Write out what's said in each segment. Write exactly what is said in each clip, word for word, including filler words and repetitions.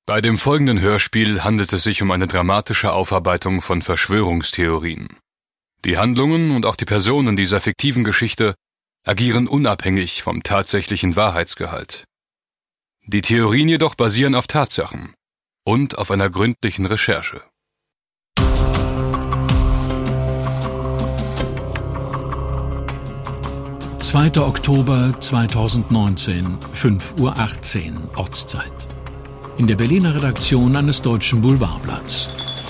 Bei dem folgenden Hörspiel handelt es sich um eine dramatische Aufarbeitung von Verschwörungstheorien. Die Handlungen und auch die Personen dieser fiktiven Geschichte agieren unabhängig vom tatsächlichen Wahrheitsgehalt. Die Theorien jedoch basieren auf Tatsachen und auf einer gründlichen Recherche. zweiter Oktober zweitausendneunzehn, fünf Uhr achtzehn Ortszeit. In der Berliner Redaktion eines deutschen Boulevardblatts.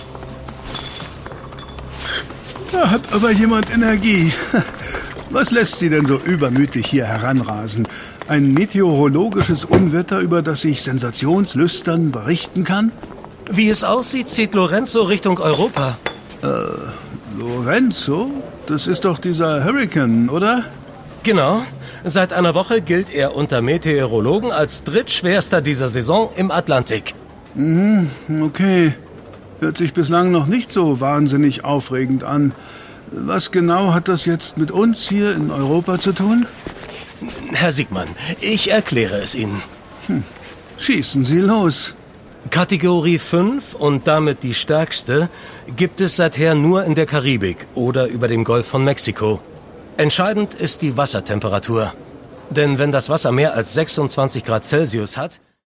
Da hat aber jemand Energie. Was lässt Sie denn so übermütig hier heranrasen? Ein meteorologisches Unwetter, über das ich sensationslüstern berichten kann? Wie es aussieht, zieht Lorenzo Richtung Europa. Äh, Lorenzo? Das ist doch dieser Hurrikan, oder? Genau. Seit einer Woche gilt er unter Meteorologen als drittschwerster dieser Saison im Atlantik. Mhm, okay. Hört sich bislang noch nicht so wahnsinnig aufregend an. Was genau hat das jetzt mit uns hier in Europa zu tun? Herr Siegmann, ich erkläre es Ihnen. Hm. Schießen Sie los. Kategorie fünf und damit die stärkste gibt es seither nur in der Karibik oder über dem Golf von Mexiko. Entscheidend ist die Wassertemperatur. Denn wenn das Wasser mehr als sechsundzwanzig Grad Celsius hat,